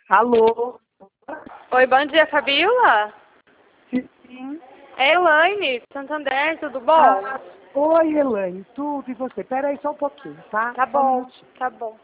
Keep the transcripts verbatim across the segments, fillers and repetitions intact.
Alô? Oi, bom dia, Fabiola. Sim. É Elaine, Santander, tudo bom? Ah, oi, Elaine, tudo e você? Pera aí só um pouquinho, tá? Tá Só um bom, minutinho. tá bom.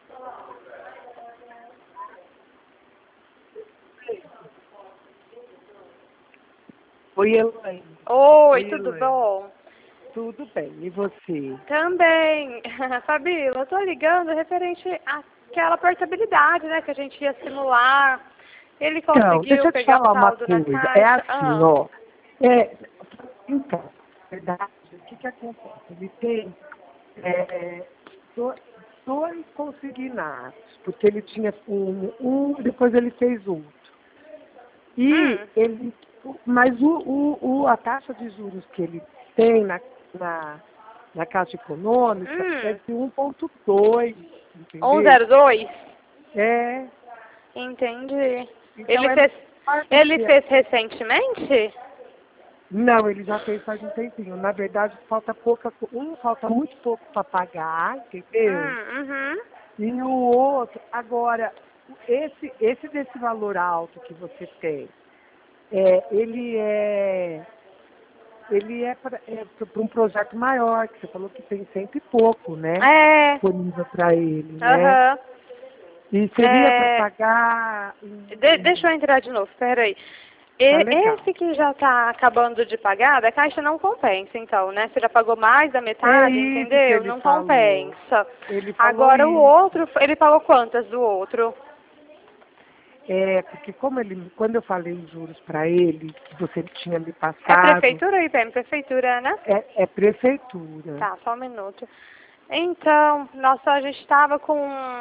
Oi, Elaine. Oi, Oi, tudo Elaine. bom? Tudo bem, e você? Também. Fabiola, eu tô ligando referente àquela portabilidade, né, que a gente ia simular. Ele Então, deixa conseguiu eu te pegar o falar uma saldo na coisa. É caixa? assim, Ah. ó. É, então, na verdade, o que que acontece? Ele tem é, do- dois consignados, porque ele tinha um, um depois ele fez outro. E Hum. ele, mas o, o, o, a taxa de juros que ele tem na, na, na Caixa Econômica é Hum. de um ponto dois, um entendeu? zero dois? É, Entendi. então Ele é fez, melhor do ele que... fez recentemente? Não, ele já fez faz um tempinho. Na verdade, falta pouca, co- um falta muito pouco para pagar, entendeu? Hum, uhum. E o outro, agora, esse, esse desse valor alto que você tem, é, ele é ele é para é um projeto maior, que você falou que tem cento e pouco, né? É. Disponível para ele, né? Aham. E seria para É, pagar em, de- deixa eu em- entrar de novo, peraí. tá E- legal. Esse que já está acabando de pagar, da Caixa não compensa, então, né? Você já pagou mais da É metade, isso que entendeu? ele Não falou. compensa. Ele falou Agora o isso. outro, ele pagou quantas do outro? É, porque como ele, quando eu falei os juros para ele, que você tinha me É passado, prefeitura ou I P M? Prefeitura, né? é, é prefeitura. Tá, só um minuto. Então, nossa, a gente estava com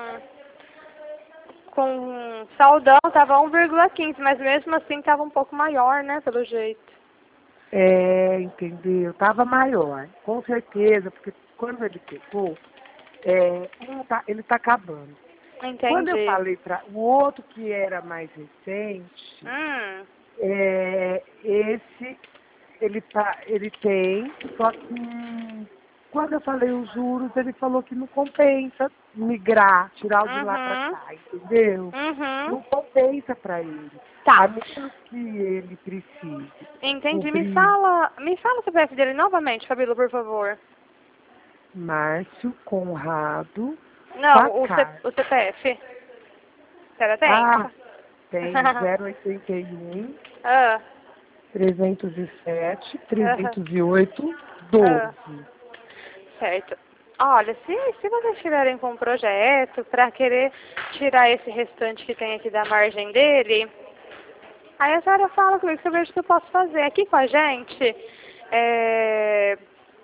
com saldão, tava um vírgula quinze, mas mesmo assim tava um pouco maior, né, pelo jeito. É, entendeu? Tava maior, com certeza, porque quando ele pegou, é, um tá- ele está acabando. Quando eu Entendi. falei para o outro que era mais recente, Hum. é, esse ele, tá, ele tem, só que quando eu falei os juros, ele falou que não compensa migrar, tirar o de lá para Uhum. cá, entendeu? Uhum. Não compensa para ele. Tá. A menos que ele precise Entendi. Me cobrir fala, me fala o C P F dele novamente, Fabíola, por favor. Márcio Conrado Não, o, C, Pacar. o C P F. Será tem? Ah, tem zero oitenta e um ah, trezentos e sete, ah, trezentos e oito, ah. doze. Certo. Olha, se, se vocês estiverem com um projeto para querer tirar esse restante que tem aqui da margem dele, aí a senhora fala comigo que eu vejo o que eu posso fazer. Aqui com a gente, é,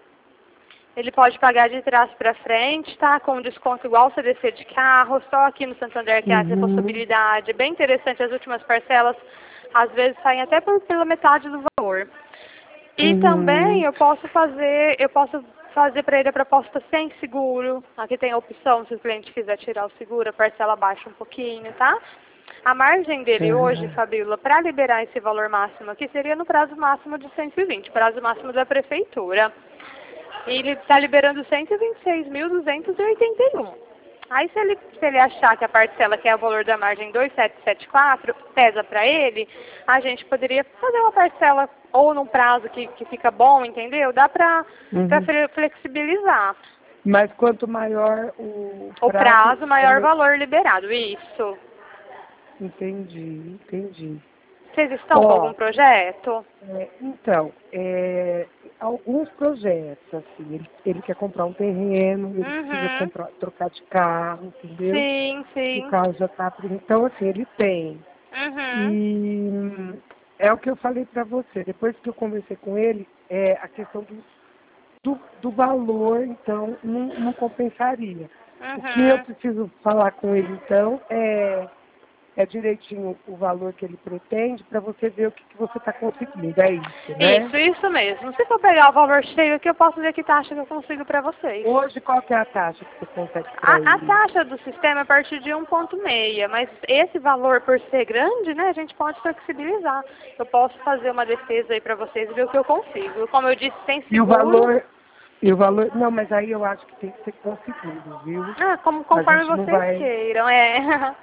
ele pode pagar de trás para frente, tá? Com desconto igual o C D C de carro, só aqui no Santander que há essa Uhum, possibilidade. Bem interessante, as últimas parcelas às vezes saem até por, pela metade do valor. E também uhum, eu posso fazer, eu posso fazer para ele a proposta sem seguro. Aqui tem a opção, se o cliente quiser tirar o seguro, a parcela baixa um pouquinho, tá? A margem dele hoje, uhum, Fabíola, para liberar esse valor máximo aqui, seria no prazo máximo de cento e vinte, prazo máximo da prefeitura. E ele está liberando cento e vinte e seis mil duzentos e oitenta e um. Aí se ele, se ele achar que a parcela, que é o valor da margem dois mil setecentos e setenta e quatro, pesa para ele, a gente poderia fazer uma parcela ou num prazo que, que fica bom, entendeu? Dá para uhum. flexibilizar. Mas quanto maior o O prazo, prazo, é maior me... valor liberado. Isso. entendi, entendi. Vocês estão com algum Ó, projeto? é, então, é, alguns projetos, assim, ele, ele quer comprar um terreno, ele precisa Uhum. comprar, trocar de carro, entendeu? Sim, O sim. carro já está... Então, assim, ele tem. Uhum. E hum, é o que eu falei para você. Depois que eu conversei com ele, é a questão do, do, do valor, então, não, não compensaria. O que eu Uhum. preciso falar com ele, então, é, é direitinho o valor que ele pretende para você ver o que, que você está conseguindo. É isso, né? Isso, isso mesmo. Se for pegar o valor cheio aqui, eu posso ver que taxa que eu consigo para vocês. Hoje, qual que é a taxa que você consegue para A, a ele? taxa do sistema é a partir de um ponto seis, mas esse valor, por ser grande, né, a gente pode flexibilizar. Eu posso fazer uma defesa aí para vocês e ver o que eu consigo. Como eu disse, sem E o seguro, valor, e o valor, não, mas aí eu acho que tem que ser com seguro, viu? ah, como, A conforme gente não vocês vai. queiram, é.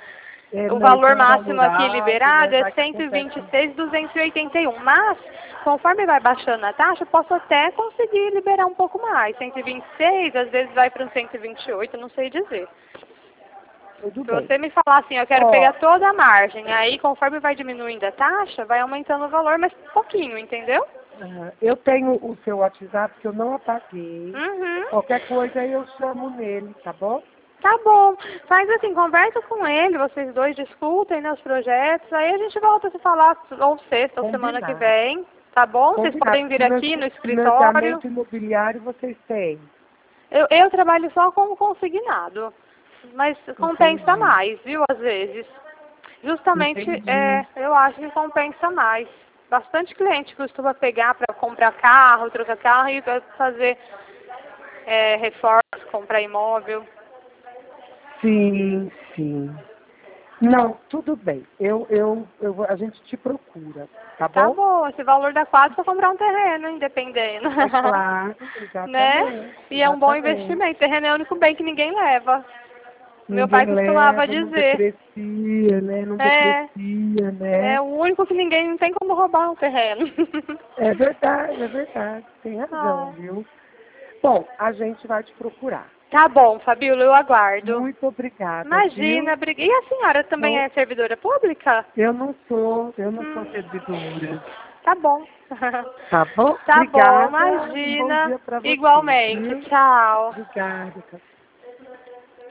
É, O não, valor tem máximo valor aqui alto, liberado né? é Vai que cento e vinte e acontece. seis mil duzentos e oitenta e um, mas conforme vai baixando a taxa, eu posso até conseguir liberar um pouco mais. cento e vinte e seis, às vezes vai para um cento e vinte e oito, não sei dizer. Tudo Se bem. você me falar assim, eu quero Ó, pegar toda a margem, aí conforme vai diminuindo a taxa, vai aumentando o valor, mas pouquinho, entendeu? ah, eu tenho o seu WhatsApp que eu não apaguei. Uhum. Qualquer coisa eu chamo nele, tá bom? Tá bom. Faz assim, conversa com ele, vocês dois discutem, né, os projetos, aí a gente volta a se falar ou sexta ou semana que Combinado. vem, tá bom? Vocês Combinado. podem vir aqui no Financi- escritório. Financiamento imobiliário vocês têm. Eu, eu trabalho só como consignado, mas compensa Entendi. mais, viu, às vezes. Justamente, Entendi. é, eu acho que compensa mais. Bastante cliente costuma pegar para comprar carro, trocar carro e pra fazer é, reformas, comprar imóvel. Sim, sim. Não, tudo bem. Eu, eu, eu, vou- a gente te procura, tá Tá bom? bom, esse valor dá quase para comprar um terreno, independendo. É claro, Né? exatamente, E é um bom exatamente. investimento. Terreno é o único bem que ninguém leva. Meu pai Ninguém costumava leva, não dizer. deprecia, né? Não É, deprecia, é né? o único que ninguém não tem como roubar um terreno. É verdade, é verdade. Tem razão, Ah, viu? Bom, a gente vai te procurar. tá bom, Fabíola, eu aguardo. Muito obrigada, Imagina, viu? briga- e a senhora também Não, é servidora pública? eu não sou, eu não sou Hum, servidora. tá bom. Tá bom? Tá bom, Obrigada. Um bom imagina. dia para você, Igualmente, viu? tchau. Obrigada.